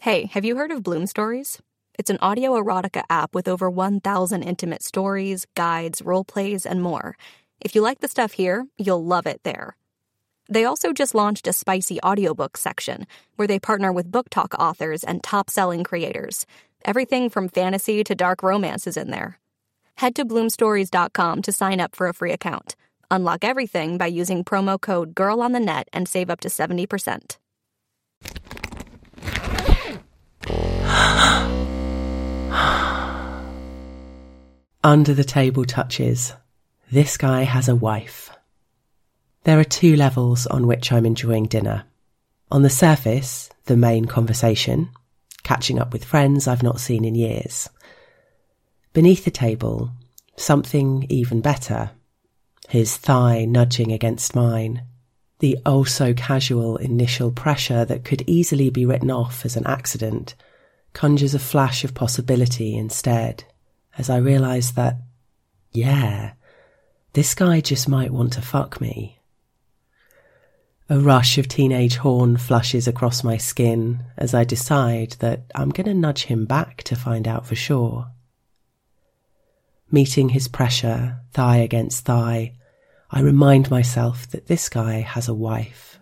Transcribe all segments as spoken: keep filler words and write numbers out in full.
Hey, have you heard of Bloom Stories? It's an audio erotica app with over one thousand intimate stories, guides, role plays, and more. If you like the stuff here, you'll love it there. They also just launched a spicy audiobook section where they partner with book talk authors and top-selling creators. Everything from fantasy to dark romance is in there. Head to bloom stories dot com to sign up for a free account. Unlock everything by using promo code GIRLONTHENET and save up to seventy percent. Under the table touches. This guy has a wife. There are two levels on which I'm enjoying dinner. On the surface, the main conversation, catching up with friends I've not seen in years. Beneath the table, something even better. His thigh nudging against mine. The oh-so-casual initial pressure that could easily be written off as an accident conjures a flash of possibility instead, as I realise that, yeah, this guy just might want to fuck me. A rush of teenage horn flushes across my skin as I decide that I'm going to nudge him back to find out for sure. Meeting his pressure, thigh against thigh, I remind myself that this guy has a wife.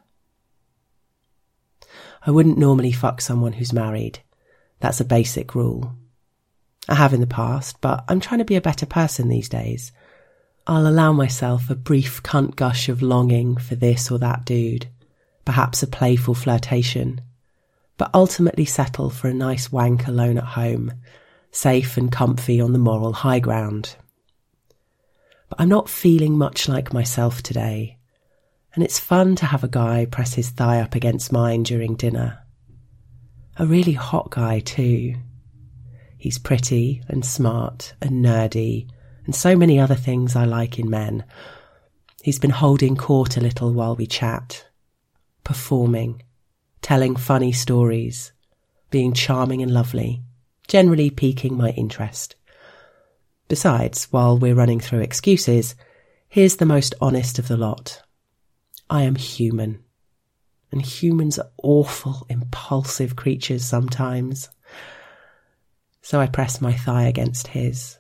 I wouldn't normally fuck someone who's married. That's a basic rule. I have in the past, but I'm trying to be a better person these days. I'll allow myself a brief cunt gush of longing for this or that dude, perhaps a playful flirtation, but ultimately settle for a nice wank alone at home, safe and comfy on the moral high ground. But I'm not feeling much like myself today, and it's fun to have a guy press his thigh up against mine during dinner. A really hot guy too. He's pretty and smart and nerdy and so many other things I like in men. He's been holding court a little while we chat, performing, telling funny stories, being charming and lovely, generally piquing my interest. Besides, while we're running through excuses, here's the most honest of the lot. I am human, and humans are awful, impulsive creatures sometimes. So I press my thigh against his.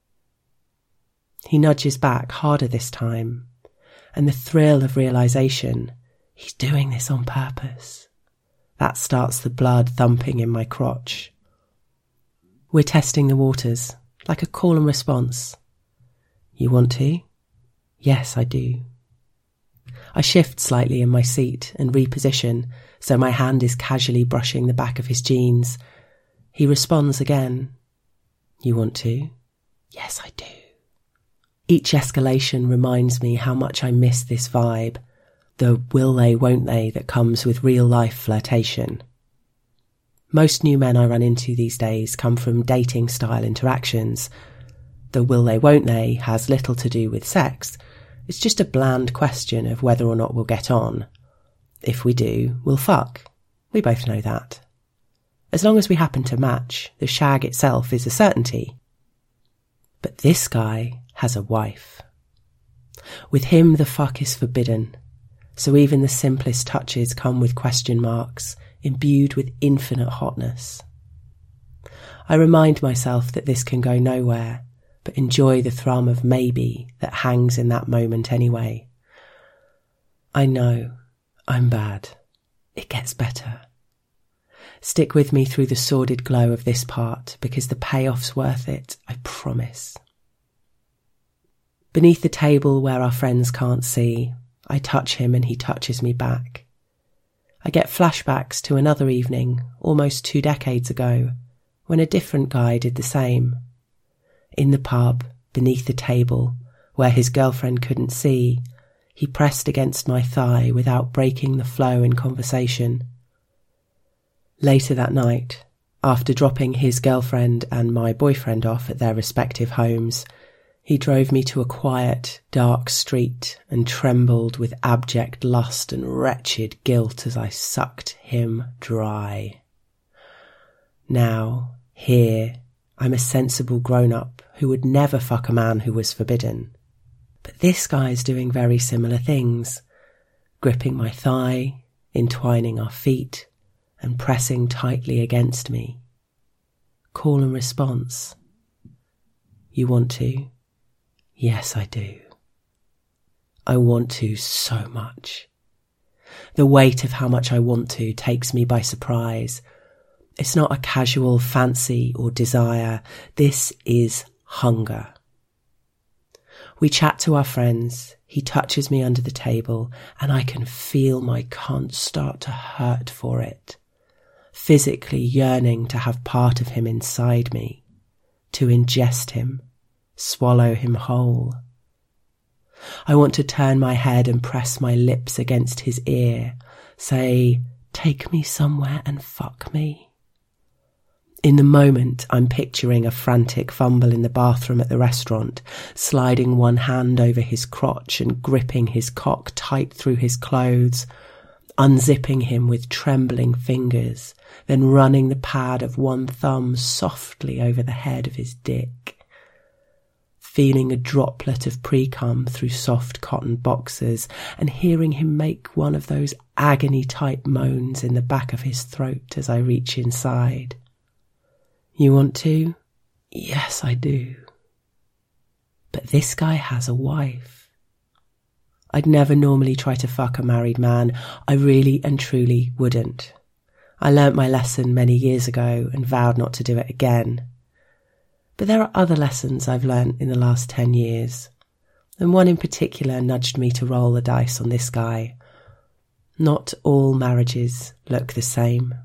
He nudges back harder this time, and the thrill of realisation, he's doing this on purpose. That starts the blood thumping in my crotch. We're testing the waters, like a call and response. You want to? Yes, I do. I shift slightly in my seat and reposition, so my hand is casually brushing the back of his jeans. He responds again. You want to? Yes, I do. Each escalation reminds me how much I miss this vibe, the will they, won't they that comes with real-life flirtation. Most new men I run into these days come from dating-style interactions. The will they, won't they has little to do with sex. It's just a bland question of whether or not we'll get on. If we do, we'll fuck. We both know that. As long as we happen to match, the shag itself is a certainty. But this guy has a wife. With him, the fuck is forbidden, so even the simplest touches come with question marks, imbued with infinite hotness. I remind myself that this can go nowhere, but enjoy the thrum of maybe that hangs in that moment anyway. I know, I'm bad. It gets better. Stick with me through the sordid glow of this part, because the payoff's worth it, I promise. Beneath the table where our friends can't see, I touch him and he touches me back. I get flashbacks to another evening, almost two decades ago, when a different guy did the same. In the pub, beneath the table, where his girlfriend couldn't see, he pressed against my thigh without breaking the flow in conversation. Later that night, after dropping his girlfriend and my boyfriend off at their respective homes, he drove me to a quiet, dark street and trembled with abject lust and wretched guilt as I sucked him dry. Now, here, I'm a sensible grown-up who would never fuck a man who was forbidden. But this guy's doing very similar things, gripping my thigh, entwining our feet, and pressing tightly against me. Call and response. You want to? Yes, I do. I want to so much. The weight of how much I want to takes me by surprise. It's not a casual fancy or desire. This is hunger. We chat to our friends. He touches me under the table and I can feel my cunt start to hurt for it. Physically yearning to have part of him inside me, to ingest him, swallow him whole. I want to turn my head and press my lips against his ear, say, take me somewhere and fuck me. In the moment, I'm picturing a frantic fumble in the bathroom at the restaurant, sliding one hand over his crotch and gripping his cock tight through his clothes, unzipping him with trembling fingers, then running the pad of one thumb softly over the head of his dick. Feeling a droplet of pre-cum through soft cotton boxers and hearing him make one of those agony-type moans in the back of his throat as I reach inside. You want to? Yes, I do. But this guy has a wife. I'd never normally try to fuck a married man. I really and truly wouldn't. I learnt my lesson many years ago and vowed not to do it again. But there are other lessons I've learnt in the last ten years, and one in particular nudged me to roll the dice on this guy. Not all marriages look the same.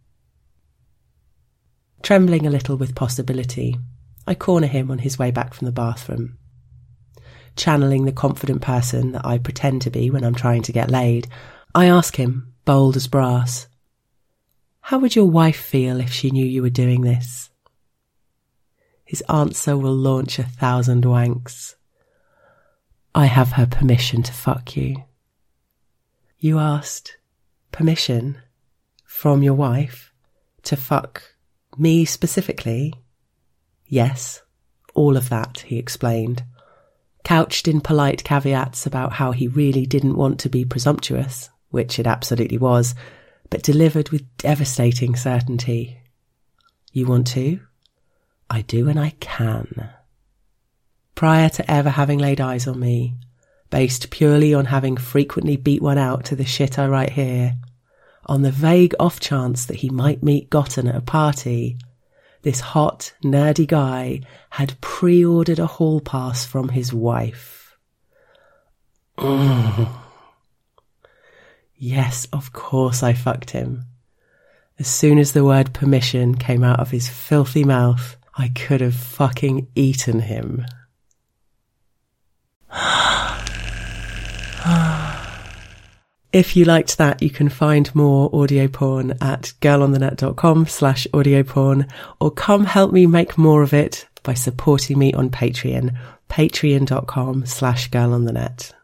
Trembling a little with possibility, I corner him on his way back from the bathroom. Channeling the confident person that I pretend to be when I'm trying to get laid, I ask him, bold as brass, how would your wife feel if she knew you were doing this? His answer will launch a thousand wanks. I have her permission to fuck you. You asked permission from your wife to fuck me specifically? Yes, all of that, he explained, couched in polite caveats about how he really didn't want to be presumptuous, which it absolutely was, but delivered with devastating certainty. You want to? I do and I can. Prior to ever having laid eyes on me, based purely on having frequently beat one out to the shit I write here, on the vague off chance that he might meet Gotten at a party, this hot, nerdy guy had pre-ordered a hall pass from his wife. Mm. Yes, of course I fucked him. As soon as the word permission came out of his filthy mouth, I could have fucking eaten him. If you liked that, you can find more audio porn at girlonthenet.com slash audio porn, or come help me make more of it by supporting me on Patreon, patreon.com slash girlonthenet.